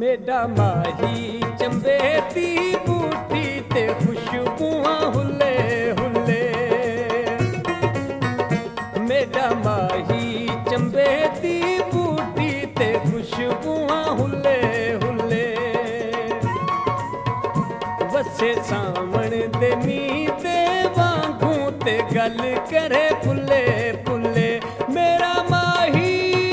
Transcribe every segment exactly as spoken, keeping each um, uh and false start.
मेरा माही चंबे दी बूटी ते खुशबुआं हुले हुले। मेरा माही चंबे दी बूटी ते खुशबुआं हुले हुले। वसे सावण दे मीं दे वांगू ते गल करे फुले फुले। मेरा माही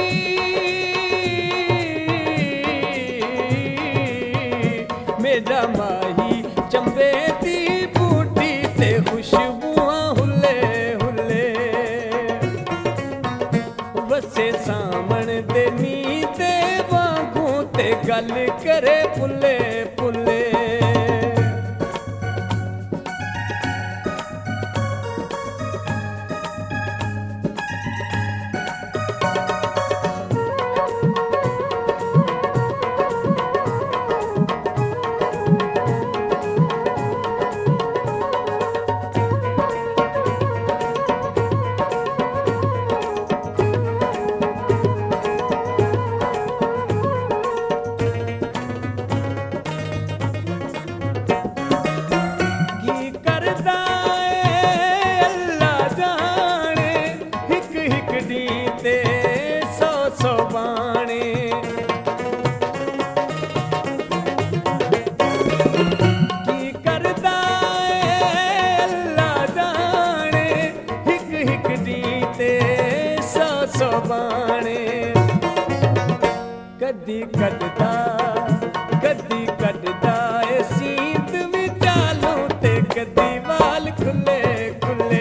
मेरा माही चंबे दी बूटी ते खुशबुआं हुले हुले। वसे सावण दे मीं दे वांगू ते गल करे फुले फुले। कदी कटदा कदी कटदा ए सींत विचालों ते कदी वाल खुले खुले।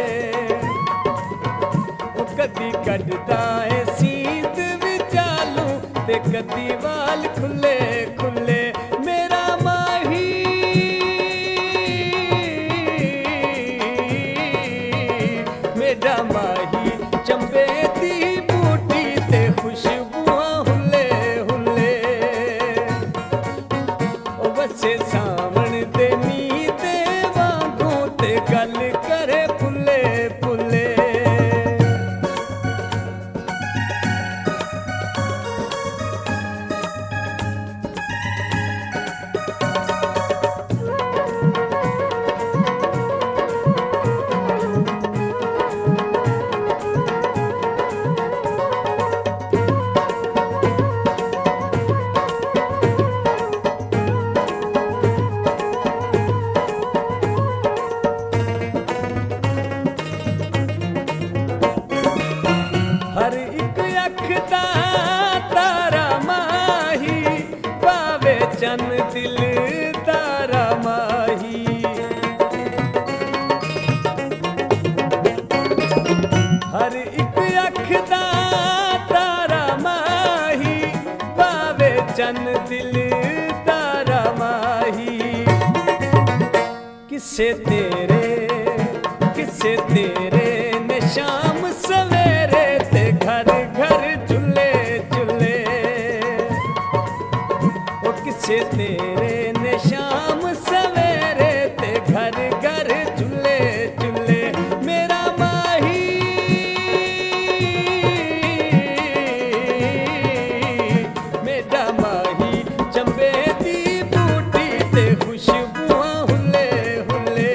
ओ कदी कटदा ए सींत विचालों ते कदी वाल खुले खुले। मेरा माही मेरा माही चंबे दी बूटी ते खुशबुआं हुले हुले। ओ वसे सावण दे मीं दे वांगू ते गल करे फुले फुले। हर एक अख दा तारा माही पावे चन दिल तारा माही। हर एक अख दा तारा माही पावे चन दिल तारा माही। किसे तेरे किसे तेरे ने शाम सवेरे ते घर घर झूले झूले। ओ किसे तेरे ने शाम सवेरे ते घर घर झूले झूले। मेरा माही मेरा माही चंबे दी बूटी ते खुशबुआं हुले हुले।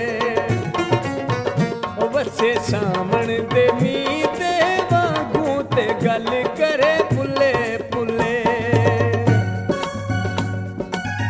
ओ वसे सावण दे मीं दे वांगू ते गल करे फुले फुले।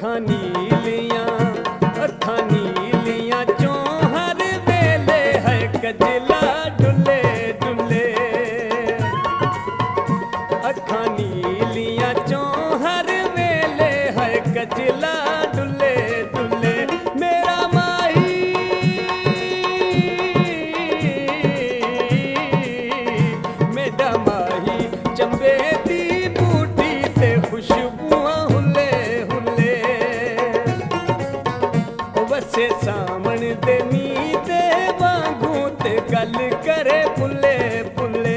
अखां नीलियां अखां नीलियां चों हर वेले है कजला डुले डुले अखां नीलियां चों हर वेले है कजला डुले डुले मेरा माही मेरा माही चंबे दी बूटी ते खुशबुआं हुले हुले वसे सामण दे मीते वांगू ते गल करे पुले पुले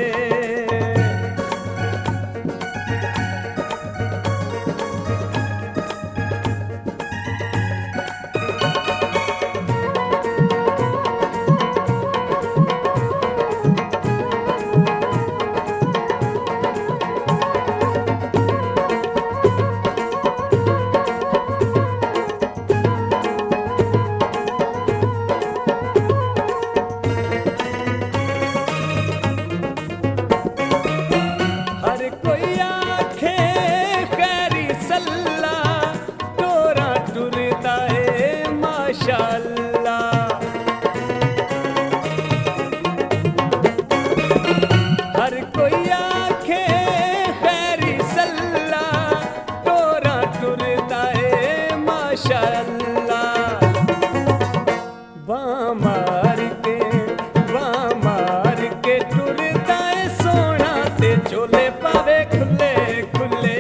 हर कोई आखे खैरी सल्ला तोरा टुरदा है माशाअल्लाह बां मार के बां मार के टुरदा है सोना ते चोले पावे खुले खुले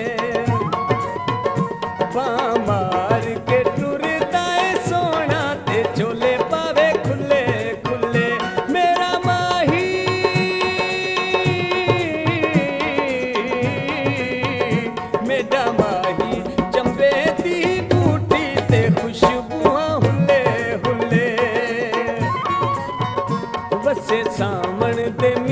बां मार के टुरदा है सोना ते चोले पावे खुले खुले मेरा माही मेरा माही चंबे दी बूटी ते खुशबुआं हुले हुले वसे सामण दे